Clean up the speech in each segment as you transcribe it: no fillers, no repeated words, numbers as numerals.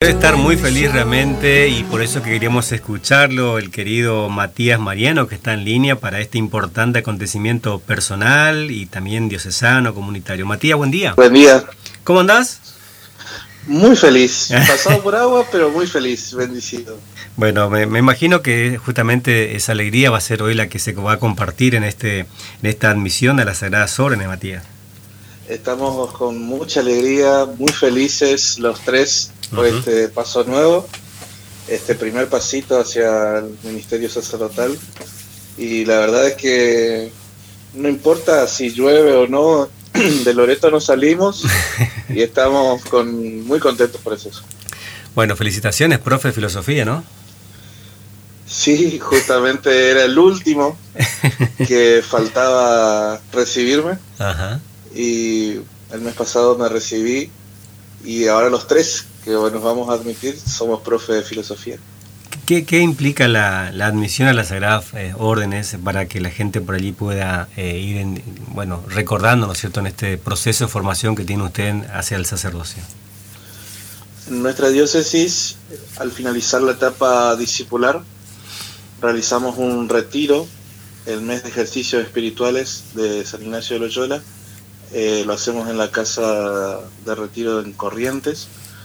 debe estar muy feliz realmente y por eso que queríamos escucharlo, el querido Matías Mariano, que está en línea para este importante acontecimiento personal y también diocesano, comunitario. Matías, buen día. Buen día. ¿Cómo andás? Muy feliz, pasado por agua, pero muy feliz, bendecido. Bueno, me imagino que justamente esa alegría va a ser hoy la que se va a compartir en esta admisión a las Sagradas Órdenes, Matías. Estamos con mucha alegría, muy felices los tres por este paso nuevo, este primer pasito hacia el ministerio sacerdotal. Y la verdad es que no importa si llueve o no, de Loreto no salimos y estamos muy contentos por eso. Bueno, felicitaciones, profe de filosofía, ¿no? Sí, justamente era el último que faltaba recibirme. Ajá. Y el mes pasado me recibí y ahora los tres que nos vamos a admitir somos profe de filosofía. ¿Qué implica la admisión a las Sagradas Órdenes para que la gente por allí pueda ir recordando, ¿no es cierto?, en este proceso de formación que tiene usted hacia el sacerdocio? En nuestra diócesis, al finalizar la etapa discipular, realizamos un retiro, el mes de ejercicios espirituales de San Ignacio de Loyola. Lo hacemos en la casa de retiro en Corrientes,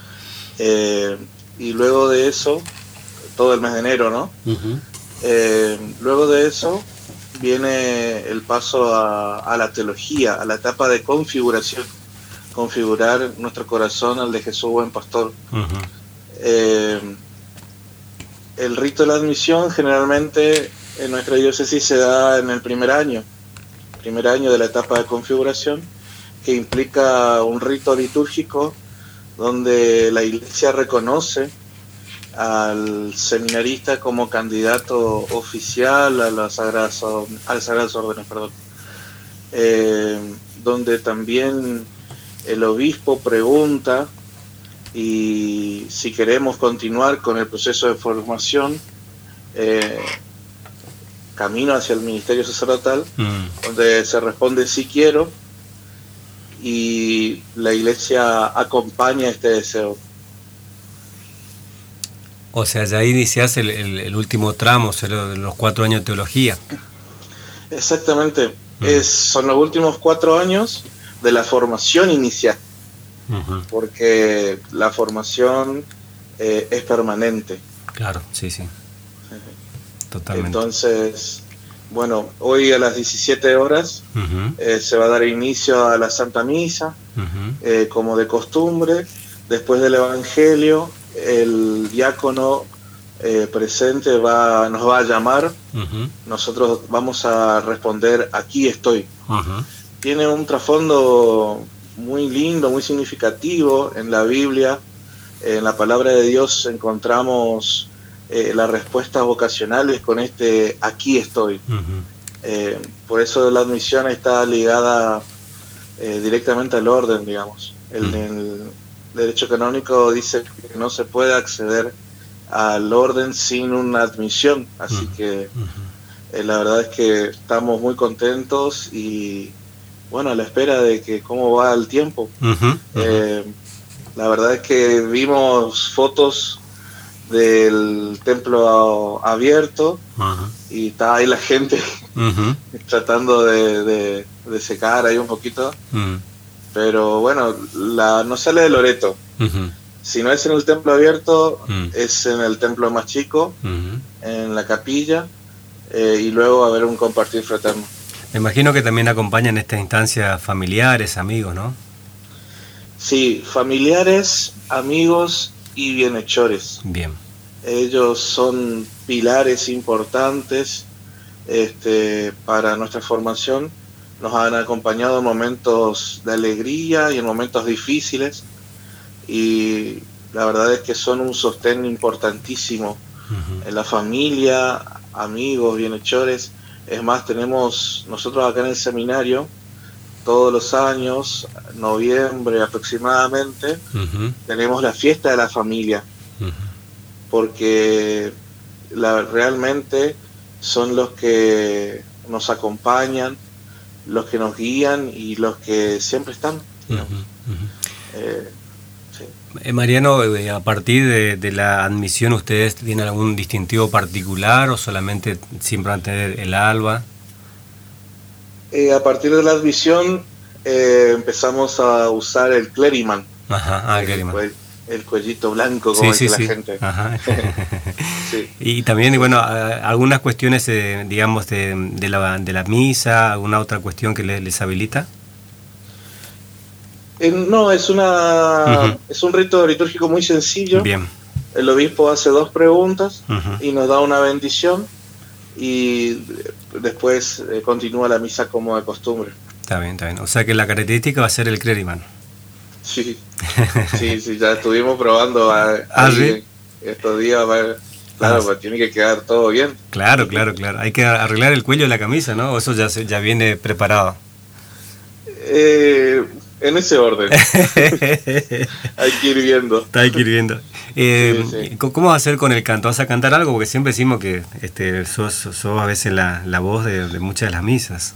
y luego de eso, todo el mes de enero, ¿no? Luego de eso viene el paso a la teología, a la etapa de configuración, configurar nuestro corazón al de Jesús Buen Pastor. El rito de la admisión generalmente en nuestra diócesis se da en el primer año de la etapa de configuración, que implica un rito litúrgico donde la Iglesia reconoce al seminarista como candidato oficial a las Sagradas Órdenes, donde también el obispo pregunta y si queremos continuar con el proceso de formación camino hacia el ministerio sacerdotal, donde se responde sí quiero, y la Iglesia acompaña este deseo. O sea, ya ahí iniciás el último tramo, los 4 años de teología. Exactamente, son los últimos 4 años de la formación inicial, porque la formación es permanente. Claro, sí. Totalmente. Entonces, bueno, hoy a las 17 horas se va a dar inicio a la Santa Misa, como de costumbre. Después del Evangelio, el diácono presente nos va a llamar. Nosotros vamos a responder, aquí estoy. Tiene un trasfondo muy lindo, muy significativo. En la Biblia, en la palabra de Dios, encontramos las respuestas vocacionales con este aquí estoy. Por eso la admisión está ligada directamente al orden, digamos. El derecho canónico dice que no se puede acceder al orden sin una admisión, así que la verdad es que estamos muy contentos y bueno, a la espera de que cómo va el tiempo. La verdad es que vimos fotos del templo abierto y está ahí la gente tratando de secar ahí un poquito, pero bueno, no sale de Loreto. Si no es en el templo abierto, es en el templo más chico, en la capilla, y luego a haber un compartir fraterno. Me imagino que también acompañan esta instancia familiares, amigos, ¿no? Sí, familiares, amigos y bienhechores. Bien. Ellos son pilares importantes para nuestra formación. Nos han acompañado en momentos de alegría y en momentos difíciles, y la verdad es que son un sostén importantísimo en la familia, amigos, bienhechores. Es más, tenemos nosotros acá en el seminario todos los años, noviembre aproximadamente, tenemos la fiesta de la familia, porque realmente son los que nos acompañan, los que nos guían y los que siempre están. Sí. Mariano, a partir de la admisión, ¿ustedes tienen algún distintivo particular o solamente siempre van a tener el alba? A partir de la admisión empezamos a usar el clériman. Ajá, el clériman. El cuellito blanco, como sí, dice sí. La gente. Ajá. Sí. Y también, bueno, algunas cuestiones, digamos, de la misa, alguna otra cuestión que les habilita. No, es un rito litúrgico muy sencillo. Bien. El obispo hace 2 preguntas Uh-huh. y nos da una bendición y después continúa la misa como de costumbre. Está bien. O sea que la característica va a ser el clériman. Sí, sí, ya estuvimos probando ¿Sí? estos días. Claro, pues tiene que quedar todo bien. Claro. Hay que arreglar el cuello de la camisa, ¿no? ¿O eso ya viene preparado? En ese orden. Hay que ir viendo. Hay que ir viendo. Sí. ¿Cómo vas a hacer con el canto? ¿Vas a cantar algo? Porque siempre decimos que sos a veces la voz de muchas de las misas.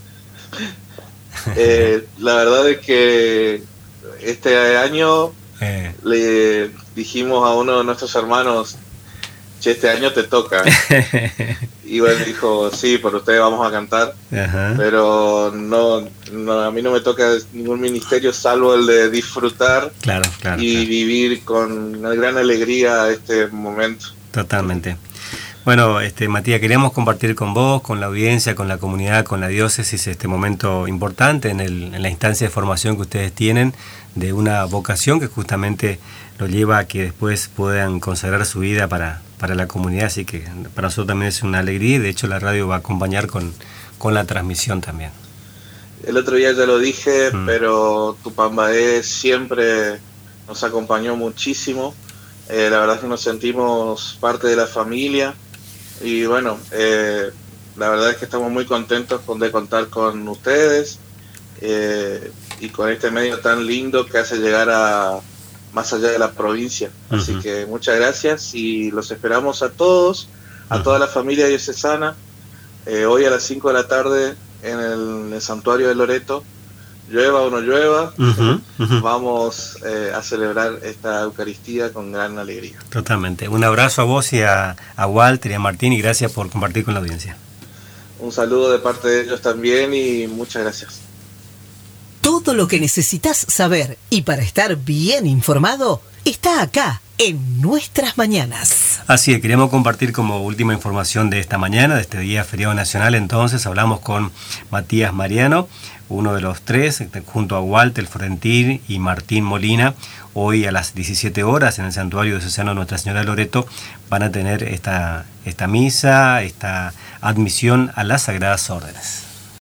La verdad es que este año le dijimos a uno de nuestros hermanos, che, este año te toca. Y él dijo, sí, por ustedes vamos a cantar. Ajá. Pero no, a mí no me toca ningún ministerio salvo el de disfrutar y vivir con una gran alegría este momento. Totalmente. Bueno, Matías, queríamos compartir con vos, con la audiencia, con la comunidad, con la diócesis, este momento importante en la instancia de formación que ustedes tienen, de una vocación que justamente lo lleva a que después puedan consagrar su vida para la comunidad, así que para nosotros también es una alegría y de hecho la radio va a acompañar con la transmisión también. El otro día ya lo dije, pero Tupambaé siempre nos acompañó muchísimo. La verdad es que nos sentimos parte de la familia y bueno, la verdad es que estamos muy contentos de contar con ustedes y con este medio tan lindo que hace llegar a más allá de la provincia. Así que muchas gracias y los esperamos a todos, a toda la familia diocesana, hoy a las 5 de la tarde en el santuario de Loreto. Llueva o no llueva, vamos a celebrar esta Eucaristía con gran alegría. Totalmente. Un abrazo a vos y a Walter y a Martín y gracias por compartir con la audiencia. Un saludo de parte de ellos también y muchas gracias. Todo lo que necesitas saber y para estar bien informado está acá en Nuestras Mañanas. Así es, queremos compartir como última información de esta mañana, de este día feriado nacional. Entonces hablamos con Matías Mariano, uno de los 3, junto a Walter Florentín y Martín Molina. Hoy a las 17 horas en el Santuario Diocesano de Nuestra Señora de Loreto van a tener esta misa, esta admisión a las Sagradas Órdenes.